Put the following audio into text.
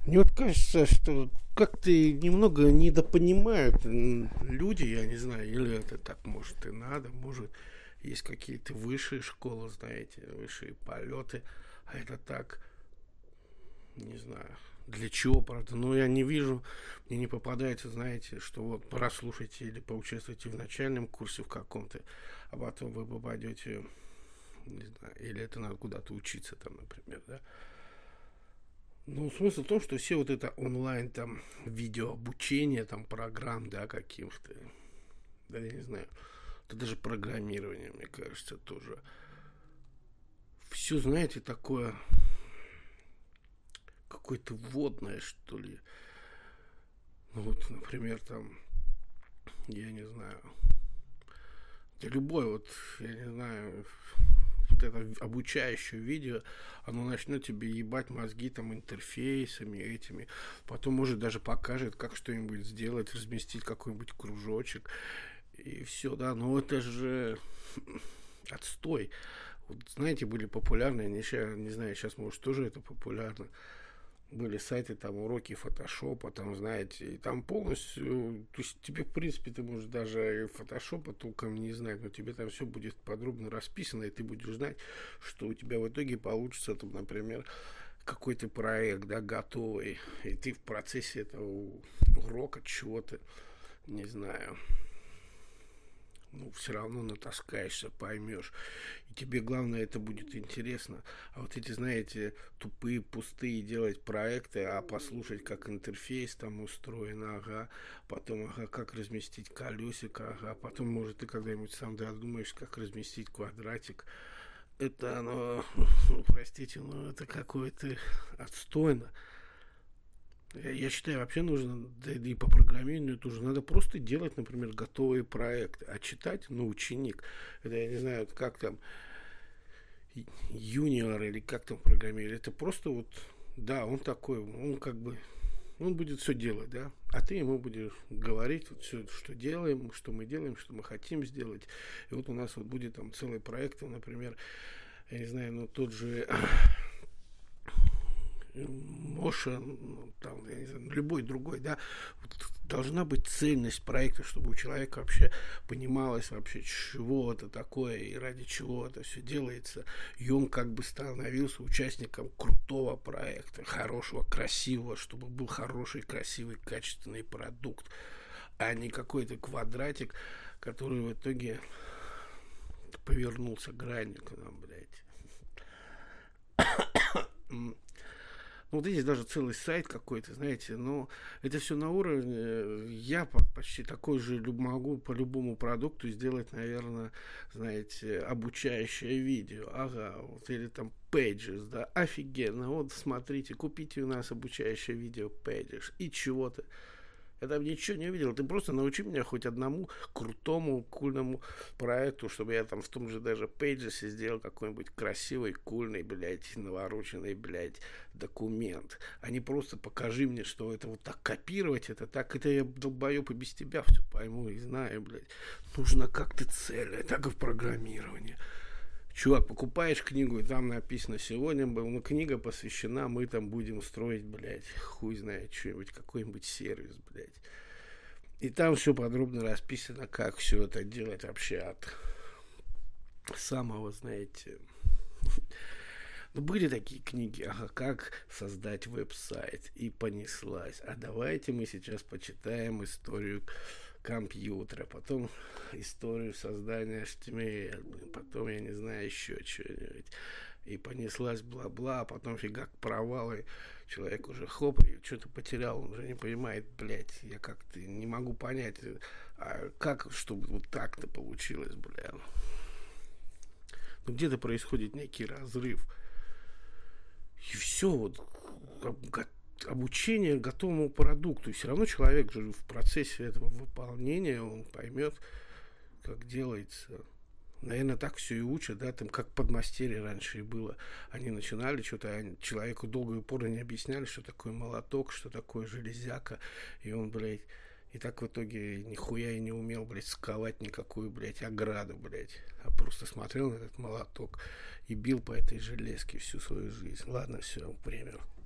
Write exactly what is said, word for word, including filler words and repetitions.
Мне вот кажется, что как-то немного недопонимают люди, я не знаю, или это так может и надо, может есть какие-то высшие школы, знаете, высшие полеты, а это так, не знаю, для чего, правда, но я не вижу, мне не попадается, знаете, что вот прослушайте или поучаствуйте в начальном курсе в каком-то, а потом вы попадете, не знаю, или это надо куда-то учиться там, например, да. Ну, смысл в том, что все вот это онлайн там видеообучение, там программ, да, каких-то, да, я не знаю, это даже программирование, мне кажется, тоже. Все, знаете, такое какое-то водное, что ли. Ну, вот, например, там, я не знаю, да любой вот, я не знаю, вот это обучающее видео, оно начнет тебе ебать мозги там интерфейсами этими, потом может даже покажет, как что-нибудь сделать, разместить какой-нибудь кружочек, и все, да, но это же отстой. Вот, знаете, были популярны, не, не знаю, сейчас, может, тоже это популярно, были сайты, там, уроки фотошопа, там, знаете, и там полностью, то есть тебе, в принципе, ты можешь даже фотошопа толком не знать, но тебе там все будет подробно расписано, и ты будешь знать, что у тебя в итоге получится, там, например, какой-то проект, да, готовый, и ты в процессе этого урока чего-то, не знаю, ну, все равно натаскаешься, поймешь. И тебе, главное, это будет интересно. А вот эти, знаете, тупые, пустые делать проекты, а послушать, как интерфейс там устроен, ага, потом, ага, как разместить колесико, ага, потом, может, ты когда-нибудь сам додумаешь, как разместить квадратик. Это оно, ну, простите, но это какое-то отстойно. Я, я считаю, вообще нужно, да и по программированию тоже, надо просто делать, например, готовые проекты, а читать, ну, ученик, это, я не знаю, как там, юниор или как там программировать, это просто вот, да, он такой, он как бы, он будет все делать, да, а ты ему будешь говорить вот все, что делаем, что мы делаем, что мы хотим сделать, и вот у нас вот будет там целый проект, например, я не знаю, ну, тот же Моша, ну, там, я не знаю, любой другой, да, вот должна быть цельность проекта, чтобы у человека вообще понималось вообще, чего это такое и ради чего это все делается. И он как бы становился участником крутого проекта, хорошего, красивого, чтобы был хороший, красивый, качественный продукт, а не какой-то квадратик, который в итоге повернулся гранью к нам, блядь. Ну, вот здесь даже целый сайт какой-то, знаете, но это все на уровне, я почти такой же могу по любому продукту сделать, наверное, знаете, обучающее видео, ага, вот, или там Pages, да, офигенно, вот смотрите, купите у нас обучающее видео Pages и чего-то. Я там ничего не видел. Ты просто научи меня хоть одному крутому, кульному проекту, чтобы я там в том же даже Pages сделал какой-нибудь красивый, кульный, блядь, навороченный, блядь, документ. А не просто покажи мне, что это вот так копировать, это так, это я долбоеб и без тебя все пойму и знаю, блядь. Нужно как-то цельно, так и в программировании. Чувак, покупаешь книгу, и там написано, сегодня была книга посвящена, мы там будем строить, блядь, хуй знает что-нибудь, какой-нибудь сервис, блядь. И там все подробно расписано, как все это делать вообще от самого, знаете... Ну, были такие книги, ага, как создать веб-сайт, и понеслась. А давайте мы сейчас почитаем историю компьютера, потом историю создания эйч ти эм эль, потом, я не знаю, еще что-нибудь. И понеслась бла-бла, а потом фигак провалы. Человек уже хоп, и что-то потерял, он уже не понимает, блядь, я как-то не могу понять, а как, чтобы вот так-то получилось, бля. Ну, где-то происходит некий разрыв. И все, вот, обучение готовому продукту. И все равно человек же в процессе этого выполнения, он поймет, как делается. Наверное, так все и учат, да, там как подмастерье раньше и было. Они начинали что-то, они человеку долго и упорно не объясняли, что такое молоток, что такое железяка. И он, блядь, и так в итоге нихуя и не умел, блядь, сковать никакую, блядь, ограду, блядь. А просто смотрел на этот молоток и бил по этой железке всю свою жизнь. Ладно, все, пример.